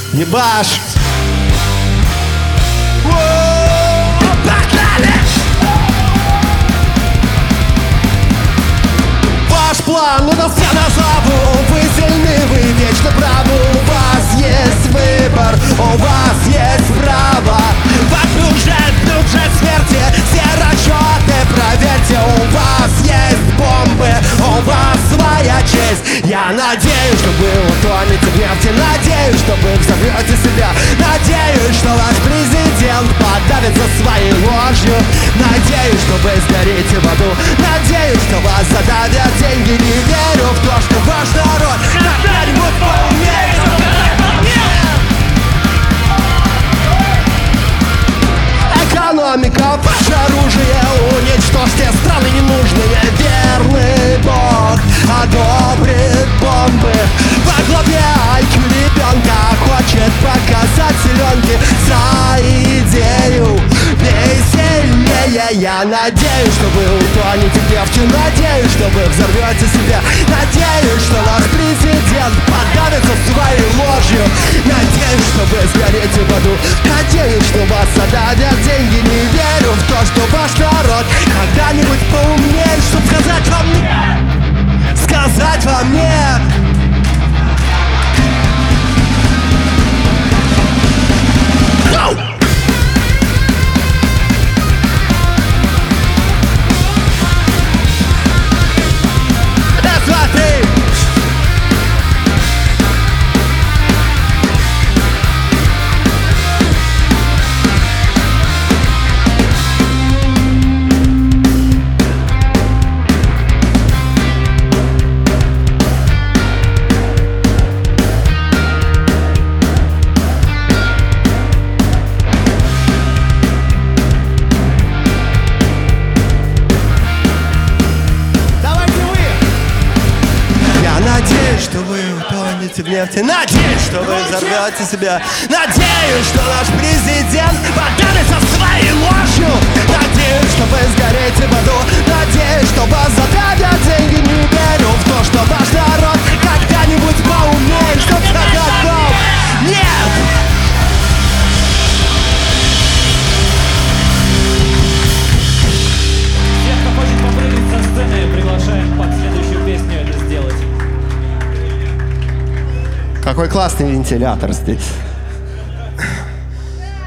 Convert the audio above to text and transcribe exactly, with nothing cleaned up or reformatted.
Ебаш! Ваш план удался на славу. Вы сильны, вы вечно правы. У вас есть выбор, у вас есть право. Вокруг же бюджет смерти. Все расчеты проверьте. У вас есть бомбы, у вас своя честь. Я надеюсь, что вы утонете в нефти. Надеюсь, что вы взорвете себя. Надеюсь, что ваш президент подавится своей ложью. Надеюсь, что вы сгорите в аду. Надеюсь, что вас задавят деньги. Не верю в то, что ваш народ когда-нибудь поумнеет. Экономика, ваше оружие. Уничтожьте страны ненужные. Верный Бог одобрит бомбы. Во главе ай кью ребенка хочет показать селенки. За идею бей сильнее. Я надеюсь, что вы утонете в нефти. Надеюсь, что вы взорвете себя. Надеюсь, что наш президент подавится своей ложью. Надеюсь, что вы сгорите в аду. Надеюсь, что вас задавят деньги. Не верю в то, что ваш народ когда-нибудь поумнеет, чтоб сказать вам нет. Сказать вам нет. Надеюсь, что вы утонете в нефти. Надеюсь, что вы взорвете себя. Надеюсь, что наш президент подавится своей ложью. Надеюсь, что вы сгорите в аду. Надеюсь, что вас задавят деньги. Не верю в то, что ваш народ когда-нибудь поумнеет, чтоб сказать вам нет. Всех, кто хочет попрыгать со сцены, приглашаем под следующую песню это сделать. Какой классный вентилятор здесь.